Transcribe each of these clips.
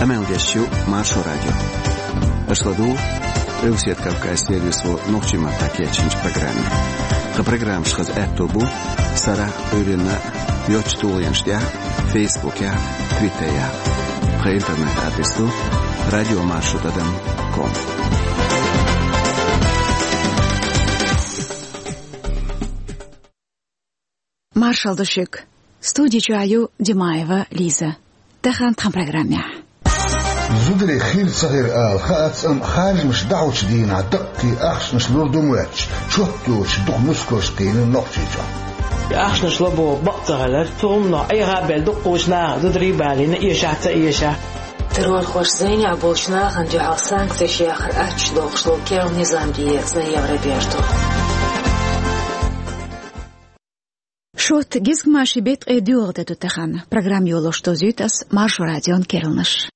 Амелдещу Маршо радио. Ашладу Русет Кавказ сервису Нохчима Такечинч программе. Ха программ шхаз эттобу Сара Урина Йочтулянштя Фейсбуке Твиттере. Ха интернет адресу radiomarshutadam.com. Маршал Душик. Студия Чаю Димаева Лиза. Тахан там программе. زودري خيل صغير خاص خارج مش دعوش دينا دقي أخش مش لردموش شوتوش دق مسكوش قين نقشيجا أخش مش لبو بقتها تومنا أي غابل دقوشنا زودري بالينا إيشا ترول خوش زيني عبوشنا خنجي عصان كتشي آخر أتش دوغش لو كيرو نظام ديك زي يغربيرتو شوت جزء ماشي بيت قيديوغ دادو تخان программ يولوش توزيتاس Маршо радион كيرلنش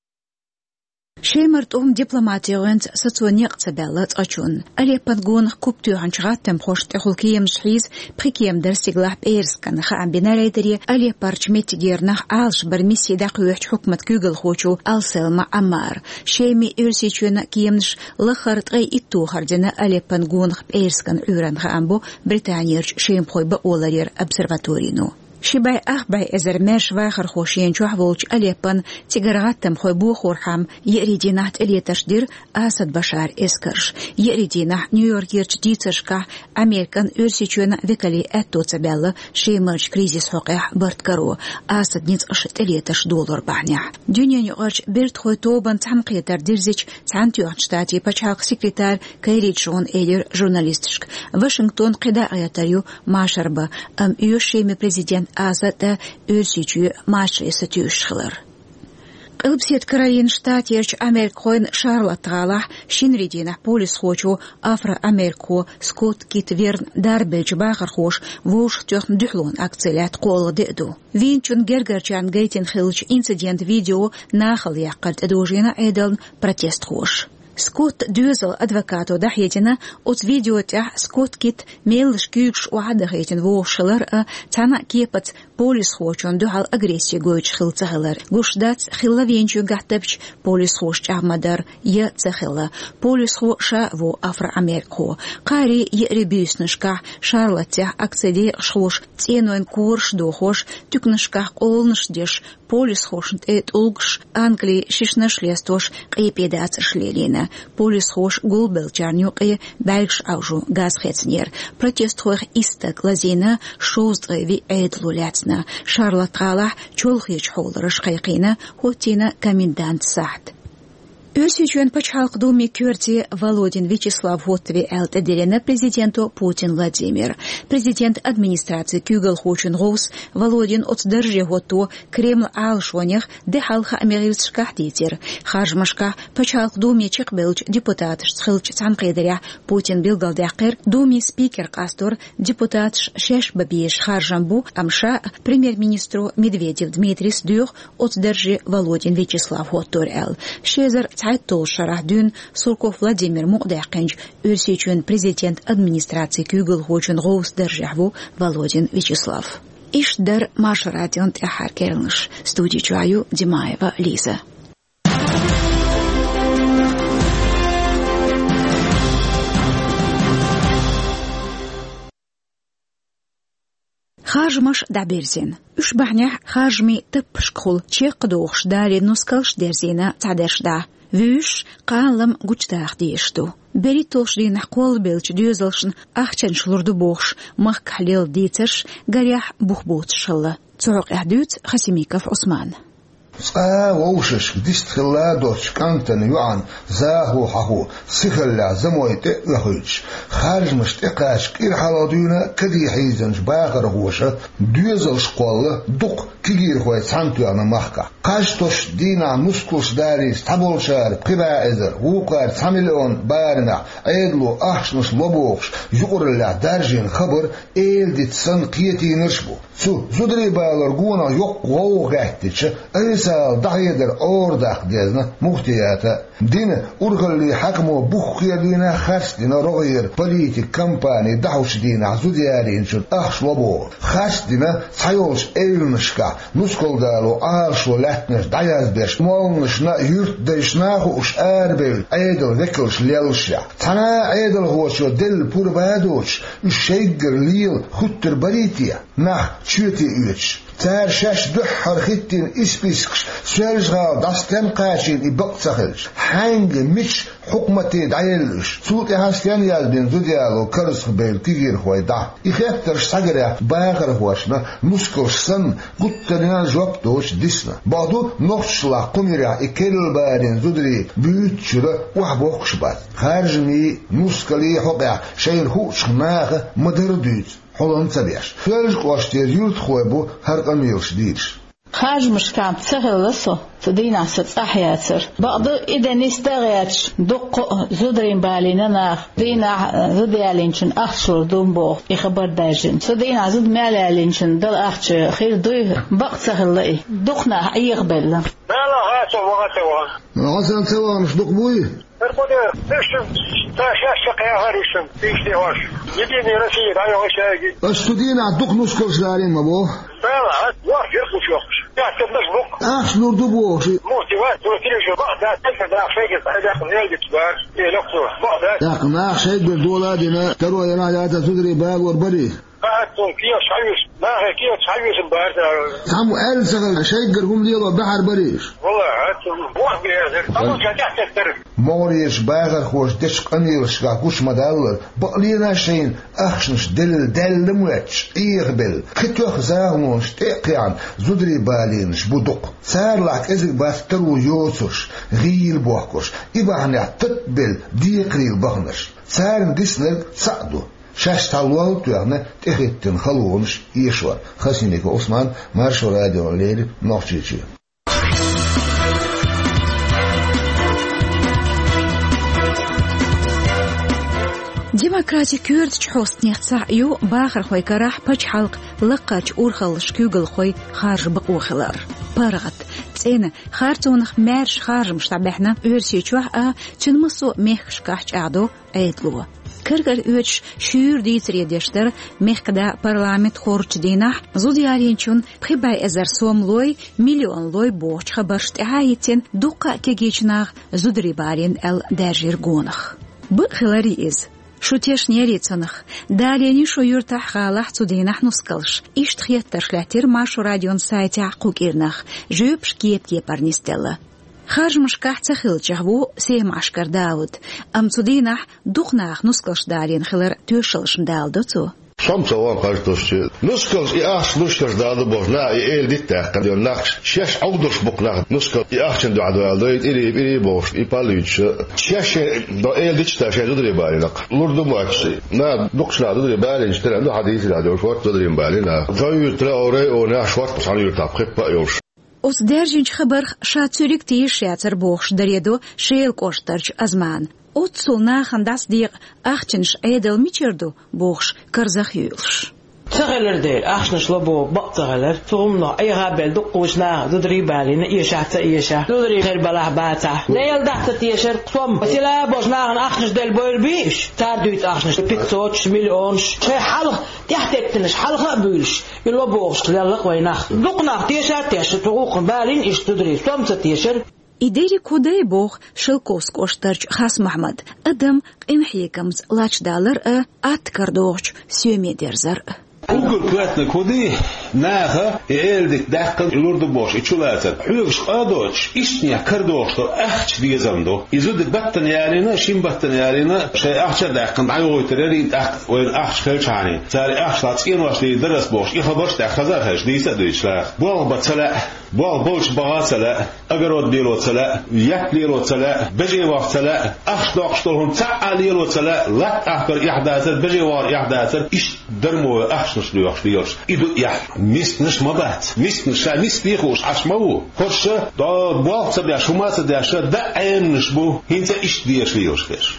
شيمرت дипломатиянц социониq цабелlat ачун але пангон куптуган чратем хошт хулкием шхиз прикием дерсиглах эрскан хаамбинарейдери але парчметигернах алш бір миссияда күйөч хукмат күгел хочу алселма амар шейми өрсичүна киемш лахартгай итту хардена але пангон эрскан үран хаамбу британиерч шейм хойба оларер обсерваторину شبای أخبای ازرمش و خرخوشین چوح ولش أليبان تجاراتم خبو خورحم يريدينه ألي تشدير أسد بشار إسكرش يريدينه نيويورك ديتشكا أمريكان أرسيتشون ذكالي أتو تبلا شيمرج كريزيس حقيح برتكرو أسد نيت أشت ألي $10 بعنيح دنيا نيوغش برت خوي توبان تحنقيتر ديرزيش تعنتيو شتاتي بچاق سكرتار كيريد شون إيدر جورناليستشك واشنطن قداء معشربة أم يوشيمي بريزيدنت أزاد أرسيجو ماشي ستيوشخلر. قلبسيت كراين شتات يرش أمريكوين شارلوت غالح شينريدينه بوليس خوشو أفرا أمريكو سكوت كيت فيرن داربيج باخر خوش ووش تيخن دحلون أكتلات قول دئدو. فينچون جرجرچان جيتين خلج إنسيدنت فيديو ناخل يقلت أدوجينا إيدلن بروتست خوش. سكوت دوزل أدفكاتو دحيتنا أوت فيديو تاع سكوت كيت ميلش كيكش وعدخيتن ووشلر تانا كيبت بوليس خوشون دوحال أغريسي جويش خل تهلر قوش دات خلا فينشو قحتبش بوليس خوش مدار يتسخلا بوليس خو شاوو أفر أمريكو قاري يقري بيسنشكح شارلوت تاع أكتدي شخوش تينوين كورش دوخوش تكنشكح قولنش ديش بوليس خوشنت إيت أولغش أنجلي ششنش ليستوش قيبيدات شليلينا بوليس خوش قلبل جارنيوقي بايش أوجو غاز خيتنير протест خوخ إستق لزينا شوز غيبي عيد لولاتنا شارلوت غالح چولخيش حولرش قيقينا هوتينا كاميندانت ساعد Өрсичуен пачхалк думи кюрти Володин Вячеслав Готви элтеделена президенту Путин Владимир. Президент администрации Кюгел Хочен Роус Володин отдержи готу Кремль алшонях дехалха американских дитер. Хажмашка пачхалк думи чекбелч депутат схилч цанкедеря Путин билгалдякер думи спикер кастор депутат шеш бабиеш харжамбу амша премьер-министру Медведев Дмитрий Сдюх отдержи Володин Вячеслав Готор эл. Шезер Тол шарах дюн Сурков Владимир Мугдакинч Өрсичуен президент администрации Кюгел Хочен Роус державу Володин Вячеслав. Ишдар Маршо радион Тяхар Керлныш. Студия Чаю Димаева Лиза. خارجمش دعبيرزين وش بعنيح خارجمي تبشكل تشيق دوخش داري نسكلش ديرزينا تعدرش دا ويش قالم قجداخ ديشتو بريتوش دي نحقول بيلش ديوزلشن أخشن شلردو بوخش مخ كحليل ديتش قريح بوخبوت شلا تروق احدوت خسيميكف عثمان ووشش ديست خلا دوش كانتن يوعن زاهو حهو سخلا زمويت لهيج خارج مشتقاش كير حالادينا كدي حيزنش باغر هوشة دوزل شقوال دوق كيجير خوي سانتو انا مخكا قاشتوش دينا نسكوش داري ستابول شار قبا ازر وقار ساميلون بارنا ايدلو احشنش لبوخش يقر الله دارجين خبر ايل دي تسن قيتي نرشبو سو زودري بالرغونا يق غو غاحتش ايس مثال دحيدر أورداق ديزنا مختياتا دين أرغلي حكمو بخيا دينا خاص دينا رغير بوليتيك كامباني دحوش دينا زوديارين شن أخش لبو خاص دينا تحيولش إيلنشكا نسكول دالو آرشو لاتنش داياز بيش مولنشنا يرت ديشناخو اش آربل عيدل ذكلش ليلشا تنا عيدل هو شو دل بور بادوش الشيقر ليل خطر بريتيا نح تشوتي إيوش تار شاش دحر ختين إسبيسكش سوالجغال داستان قاشين إبقتخلش حانج مش حكمتي دعيلش صوتي هاستان يالبين زوديالو كرسخ بيل كيغير خوي دا إخياترش ساقريا باقر خواشنا نسكوش سن قطرنا جوابتوش ديسنا بعدو نوشلا قميريا إكيل بارين زودري بيوتشرا وحبوكش بات خارجني نسكالي حقيا شايل هوش ناغ مدردوت حولن تبيش فلج قواشتير يورت خويبو هرقا ميلش ديش خارج مش كان تسهلسو تدينا ست أحياتر بعض إذا نستغيتش دق زدرين بالينا دينا زديالينشن أخشر دومبو يخبر داجن تدينا زد ماليالينشن دل أخش خير دوي بق تسهل دقنا أي قبل لا هاتوا وهاتوا غسان سوا مش دق بوي القدر تشم تاشاش يا هاريشم فيش ديواش يديني رشيد أيوة شاقي أستدينا دق نسكوش دارين مبو لا واحد يرخص يوخش يعتب نسبق أخش نردو بوشي موتيوات وكيلو بعد تلفز عفايق داخل نيجي كبار يلقطوا بعد داخل ما أخش هيك دولا دينا تروا يراجع تدري باب وربري قاعدتم كيو شحيوش ما هي كيو شحيوش مبارد سامو أل سغل شيقرهم ليلو بحر بريش والله عدتم واحد بيهزر أقول تحت الترك موريش باغر خوش دشق أميرش كاكوش مدالر بقلينا شين أخشنش دل مواتش إيغبل كتوخ زاغمونش تيقيان زدري بالينش بدق سار لك إزك باسترو يوسوش غيل بوحكوش إباهنع تتبل ديقريل بغنش سار ديسنر سعدو شاش تالوال تيغنا تخيتن خلونش يشوى خسينيك عثمان مارشو راديو ليل نوخشيشي ديمقراطي كورد حوست نيخصع يو باخر خوي كراح باج حلق لقاج أورخلش كوغل خوي خارج بقوخلار بارغت تسينا خارتونخ مارش خارج مشتعبحنا أورسيوشوح تنمسو ميخش كاحج أعدو أيدلوه كرغر أوش شور ديتري ديشتر ميخدا برلامنت خورج دينح زوديارينچون بخباي أزر سوم لوي مليون لوي بوش خبرشت عايتين دوقا كيجيچناغ زودري بارين ال دارجير غونخ بخلاري إز شو تيش نيريتنخ داليني شو يرتاح غالح تدينح نسكلش إيش تخيترش لاتير ماشو راديون سايتي عقوك إرنخ جوبش كيب برنستيلا خارج مشكاح تخيل جهو سيم عشكر داود أم تدينح دوقناخ نسكلش دالين خلر توشلش مدال دوتو Soms al kan het nuskels iacht nuskels daar de bos na dit dag kan je nacht zes ouders boek nacht nuskel iachtjen door de dood iri bos ipaluch zes door dit dag je doet erbij nak lordo max na doksla doet erbij in stel no hadith la door wordt doet erbij na zou traore o na zwart van je tap gepa jos Os derjinch خبر شاتوريك تيش ياتر بوخش دريدو شيل كوشترج أزمان أتصلنا خنداس ديق أختنش أيدل ميتشردو بوخش كرزخيولش تغلر ديل أخشنش لبو بقتغلر تومنا أي غابل دقوشنا ددري بالينا إيشا ددري غير بلاه باتا نيل دحت تيشر قصوم وسيلا بوشنا أخشنش ديل بوير بيش تاردويت أخشنش بيكتوش مليونش شي حلق تحتكتنش حلقة بيلش يلو بوخش للق ويناخ دقنا تيشر تغوق بالين إيش تدري سومت تيشر إداري كوداي بوخ شلكوس كوشترج خاص محمد أدم قيمحيكمز لاش دالر أتكردوش سيومي ديرزر Ugur kvetne kodi naha eldik dakkan lurdu boş içulatar. Hülüş adoç işniya kardoşto ahç diyezando. İzud battan yarina şim battan yarina şey ahça dakkan ayoyteri dak ve ahç kelçani. Sari ahçlat in başlı ders boş. İhabaş da khazar haş diyse duyçlar. Bu batala bu boş bağasala agarod dilotsala yaklirotala beji waqtala ahç doqştolhum ta'alirotala la ahbar ihdatar beji war ihdatar iş dermo ahç نشليوش إدو يا مش مبات مش بيخوش عشمو خش دا بوالت سبيا شو ما سبيا شو دا عين نشبو هنتا إيش ديش ليوش فيش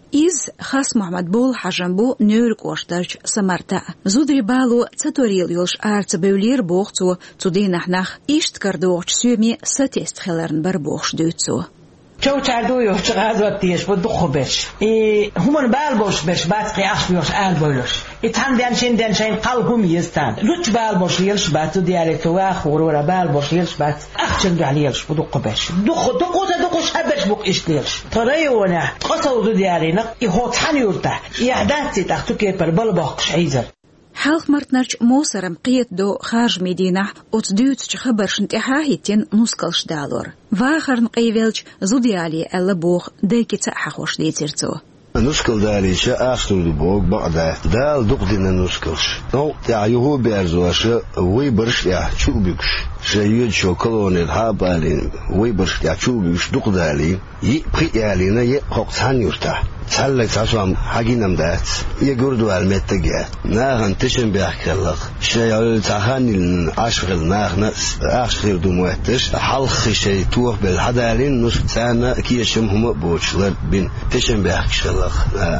إز خاص محمد بول حجنبو نيورك واشترج سمرتا زودري بالو تطوريل يولش آرت بولير بوغتو تودين نحنخ إشت كردوغش سيومي ستيست خلرن بربوغش دوتسو شو تعدو يوش غازوات تيش بدخو بيش هم بالبوش بيش باتقي أخفيوش آلبولوش إتحن دان شين قلبهم يستان لوش بالبوش يلش باتو ديالي تواخ ورورا بالبوش يلش بات أخشن دعلي يلش بدخو بيش دخو شابش بوك إشت يلش طريونا قصو ديالينا إهو تحن يورتا إعدادتي تاختو كيبر بالبوكش عيزر حلق مرتنرش موسرم قيت دو خارج مدينة وتدوت خبرش انتحاهيتين نسكلش دالور واخر نقيفلش زوديالي ألا بوغ ديكي تحخوش ديتيرتو نسكل دالي شا أخسر بوغ بعد دال دقدنا نسكلش نو تعيوه بأرزواش ويبرش يا شوبيكش شايد شو كلوني الحابالين ويبرش يا شوبيكش دقدالي يبقي يالينا يقوقتان يرتاح تحلق تعشوام حقينام دات يقردوا المتقى ناغن تشن بيحكالق شايل تحاني العشغل ناغن أخشغل دمواتش حلق شاي توخ بالحدالين نسكتانا كيشمهم بوشلر بين تشن بيحكالق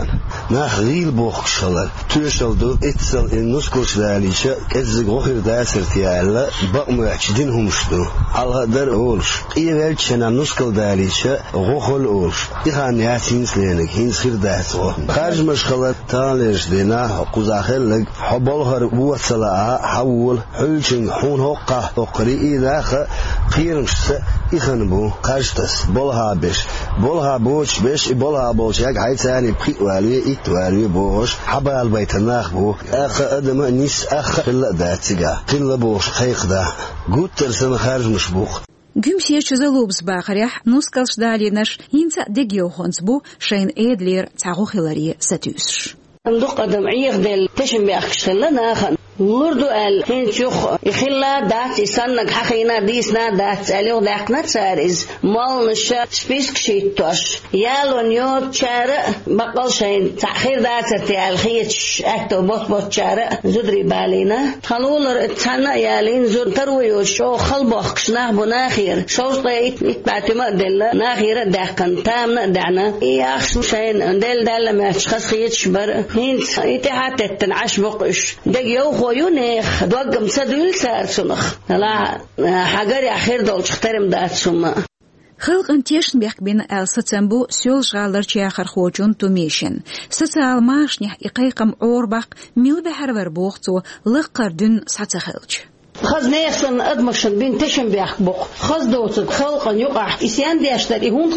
ناغ غيل بوخشلر تشلدو اتسل النسكوش داليشا كزق غخير داسر تيالا بقمو يحشدينهم شدو الهدر أولش إيوالت شنا نسكل داليشا غخل أولش إخان ياتين سلينك خير دهسو خارج مشغلة تانيش دينا قزاخلق حبالهر وصلاة حول حلشن حون هقه تقريئي داخل قيرمشت إخنبو قاشتس بولها بوش بيش بولها بوش ياك حي تاني بقيوالي إتوالي بوش حبا البيت الناخ بو أخ أدم نيس أخ قلق داتيقا قلق بوش خيق دا قود ترسن خارج مشبوخ Gümsiye çözülübüz bağırıx, nuskalş dalinаш, insa degyoğons bu, şeyin edler tağuhilari satüsş. Nduk adam عيق دل تشم بأخشلنا ناخن ورد قال هنشوخ يخلا دات يسنق حقينا ديسنا دات عليه داقنا تسارز مال نشا سبيسك شيتوش يالو نيو تشارع بقل شين تأخير دات تيال خيتش اكتو بوت تشارع زدري بالينا خلولر اتسانا يالين زد ترويو شو خلبوخش ناخبو ناخير شوش طيت اتبعتما دل ناخير داقن تامنا دعنا اياخش شين دل ما تشخص خيتش بر هنت اتحات تنعش بقش دق يونيخ دوقم سدول سارسونخ لا حاجة أخير دول تخترم دات سما خلق انتيشن بيحك بين الستنبو سيول شغالر تياخر خوجون توميشن ستال ماشنيح إقايقم عورباق ميل بحر وربوغتو لقر دون ساتخلج خز نيسن أدمشن بين تشن بيحبق خز دوتك خلقا يقع إسيان ديشتر إهون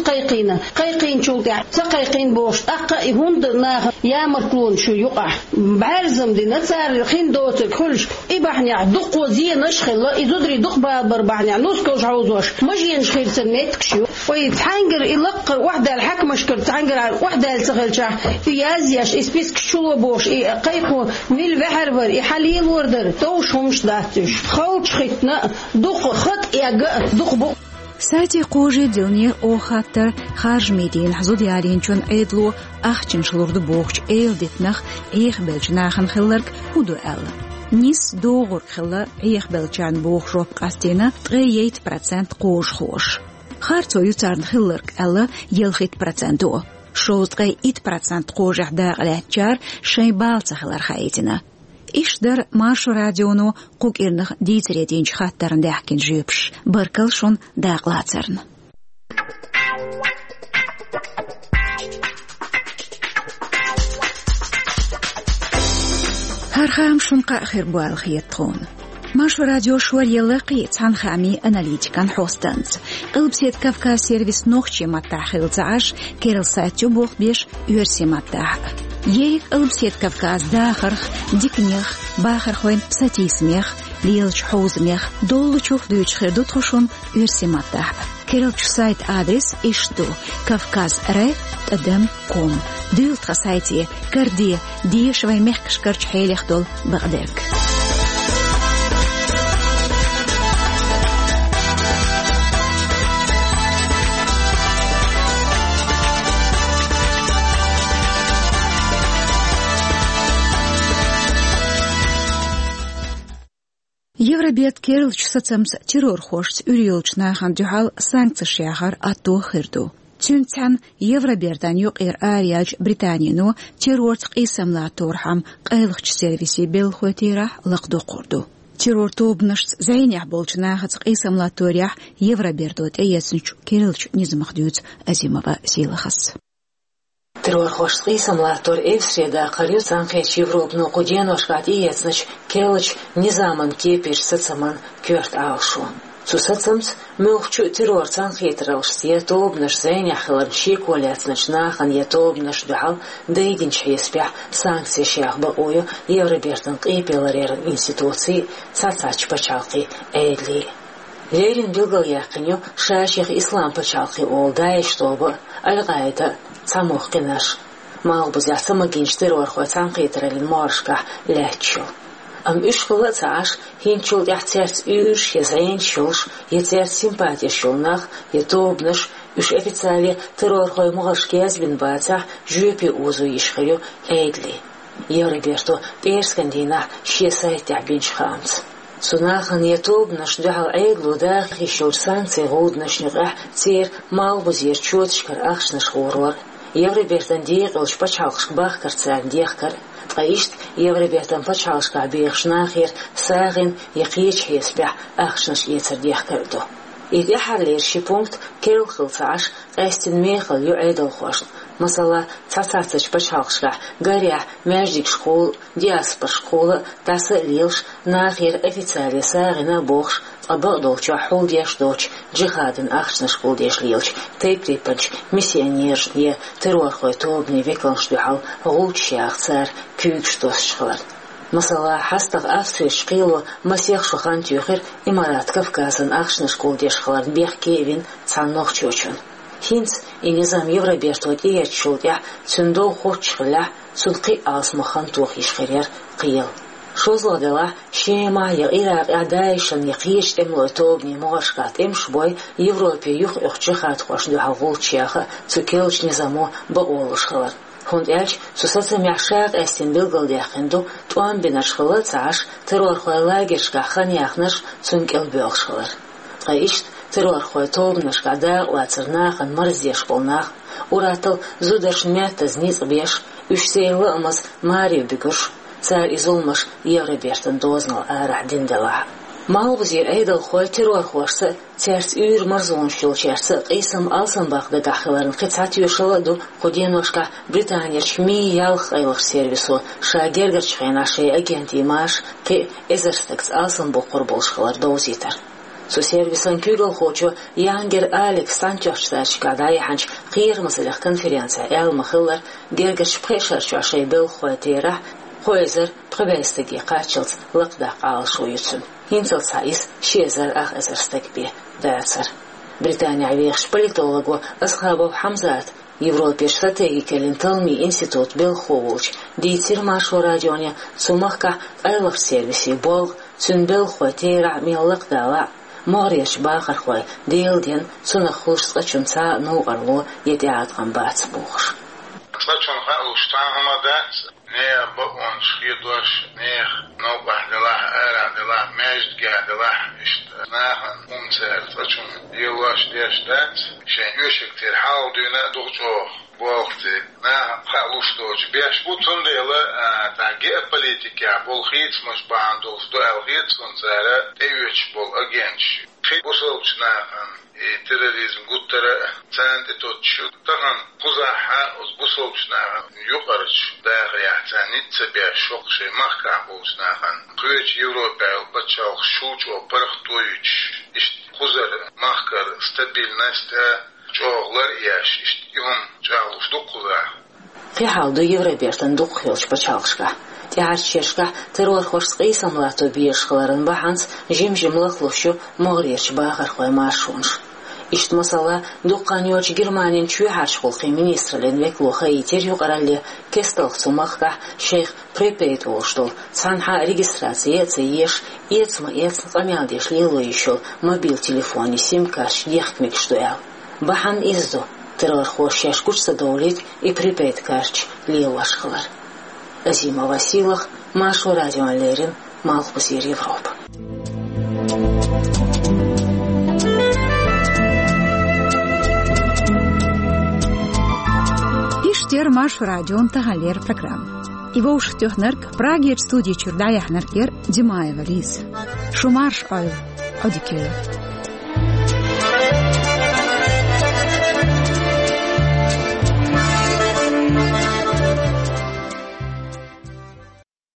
قيقين شوتع تقيقين بوش أقا إهون دناها يا مركلون شو يقع بعرزم دي نتسار الخين دوتك كلش إباحنيا دق وزي نشخل إذودري دق بابر بحنيا نوسكوش عوزوش مجين شخير سنيتك شو ويتحنجر إلق وحدة الحكمة شكر تحنجر وحدة السخل شاح يازياش إسبيسك شو بوش قيقو ميل بحربر إحاليل وردر توش همش داتش خوش خطنا دق خط ياجا دق بق ساتي قوجي دلنير أو خاطر خارج ميدين حزود يالين چون عيدلو أخشن شلورد بوغش عيل ديتنخ عيخ بلج ناخن خلرك هدو أل نيس دوغر خلا عيخ بلجان بوغ روب قاستينا 38% قوج خوش خارتو يتارن خلرك ألا يلخيت برسنتو شوزقي 8% قوج احداق لاتجار شاي بالتا خلر خايتنا إشدر مارشو راديونو قوك إرنخ ديتريدينج خاطرن داحكين جيبش بركلشون داقلاترن هرخام شنقا أخير بوالخيطون مارشو راديو شوار يلاقي تان خامي أناليتيكان حوستنز قلب سيد كافكا سيرفيس نوخشي متاح خلطعاش كيرل ساتيو بوخ بيش يورسي متاح يريك قلب سيد كافكاز داخرخ ديكنيخ باخر خوين بساتي سميخ ليلش حوزميخ دولو چوف دويش خيردو تخشون يورسي متاح كيرل سايت آدرس إشتو كافكاز ري تقدم كوم دول تخسايتي كردي دي شوي ميخكش كرش حيليخ دول بغدك Евробет керилч сацамс террор хошц үрилч нахан дюхал санкция шяхар ату хирду. تونتان Евробердан يقير آرياج بريطانيانو تيرورت قيسم لا تورحم قيلخش سيرفيسي بالخوتيرة لقدو قردو تيرور توبنشت زين يحبولش ناخد قيسم لا توريح Евробердот ايسنش كيرلش نزمخدوت أزيمова سيلخص ترور خوش قيسم لا تور إفسريدا قريو سانخيش يوروب نو قدينوش قاد ايسنش كيرلش نظامن كيبير سцаман كيرت آلشون Цусацамц мылхчу террор цанхитралш ятообнаш зайняхлар шиколяцнаш нахан ятообнаш духал дейдинч еспях санкция шях баою Евробертан қипеларер институции цацач пачалқи эйдли. Лерин билгал яқыню шаших ислам пачалқи ол дайштобы алғайда цамоқинаш. Малбуз ясамагинч террор хо цанхитралин маршка лячу. Am uschule zaas hinchul yachtert uurs gezeen schuls yetert sympathie schulnach yetobnish usch offizielle terrorgoy mogashkez bin baza jupe uzu ishkhayo eidli Евроберто перскандина шесайт ябин шхамц Сунахан yetobnish duhal eidlu da khishul санкции годнаш нигah цер малбузер чотшкар ахшнаш хорор Евробертан диqilsh pachalqsh bach kartsan diqkar قايشت Евробертан пачалшка бейхшнахир сагин яқич хесбях ахшнаш يترديح كردو إذا حلير شي بونكت كيل خلصاش قاستن ميخل يعيدل خوش مثلا تاتاتش пачалшка гаря междик школ диаспор школа тасылилш нахир официально сагина бохш абадолча холдеш доч джихаден ахшна школ дешлилч тейприпанч миссионершне террорхой тобни векланшдухал гулчах цар күйгштосчхлар مثلا حستغ أفسش قيلو مسيخ شخان تيخير إمارات كفكازن أخشن شكول ديش خلار بيخ كيفين تسانوخ تشوشون هينس إنظام Евробертот إياتشولديح تندو خوشخلح تلقي آسمخان توخيش خيرير قيل شوزلا دلا شيما يغيراق أعدايشن يقيش إملو توبني مغشقات إمشبوي يوروبي يخ إخجخات خوش دوها غولتشياخة تكيلش نظامو بغولش خلار هند إلش سوساتم يعشاق أستن بلغل ديخندو توان بنشخلات عاش ترور خوي لاجرش كخان يخنش تنك البيوخ خلار قايشت ترور خوي توبنش كدا واترناخن مرزيش بولناخ وراتل زودرش ميتز نيز بيش وشسيل أمز ماريو بيقرش царь изолмаш Евробертан дознал арах диндала. Малбузер эйдал хой террор хошса церс үйр марзон шулчерса қисам алсан бақда гахыларын қицат юшаладу қуденошка Британия чми ялх айлық сервису шагергер чхайнашей агент имаш ки эзерстекс алсан боқур болшқалар доузитар. Су сервисан кюгал хочо Янгер Алекс Санчошсачка дайханч қир масалих конференция эл махыллар гергеш прешар чашей бел хойтера Хойзер пробестеги қачылц лықдақ алшу юцун. Хинцел сайыз шезер ақ эзерстекбе дәцер. Британия вейхш политологу Асхабов Хамзат Европеш стратегикелин тылми институт Белховулч дейтер маршу радионе сумахка айлық сервиси болг цун Белхотера меллық дала Мореш бақыр хой дейлден цунақ хулшсқа чунца нуғарлу еде атқан бац бұғыш. Слачонға ұштағымадат نيا بقون شخيدوش نيخ نوبح دلاح آرع دلاح ماجد جاه دلاح اشتناهن أمسال فشون يواش ديش دات شين يوشك تير حاو دينا دوغجو بوقتي ناه قالوش دوش بيش بوتون ديلا تاقية بوليتيكا بولخيتس مش باندوز دو الغيتس ونزارة تيوش بول أجينش خي بوصلش ناهن terrorizm guttere zand etotchu tagan quzaha uz busolchna yuqarch daagyahtsan nitsabe shoqshe mahka bolsnahan qüç Европа bachal shucho parxtoyuch ist quzar mahkar stabilность çoğlar yaş ist yum çağlış duqza في حال دو Евробертан дуқхилч бачалшка Тяарчешка террор хошсқи самлато биешхларын баханс жимжимлахлушу могреш багар хой маршунш ишт масала дуқаньоч Германин чуйхаш холқи министрлен веклоха итер юқаралли кесталхцу махка шейх препейт волштол цанха регистрация еш ецма ецн қамялдеш лилу ешол мобил телефони сим-карш ехкмик штуял бахан издо террор хошяш кучса доулит и препейт карч лилуашхлар Азимова силах Машу радио Лерин Малхбусир Европа. Уштер марш радион тахалер программ. Его уштёхнерк Праге студии чурдая хнеркер Димаева Лиз. Шумарш ойл. Одикеев.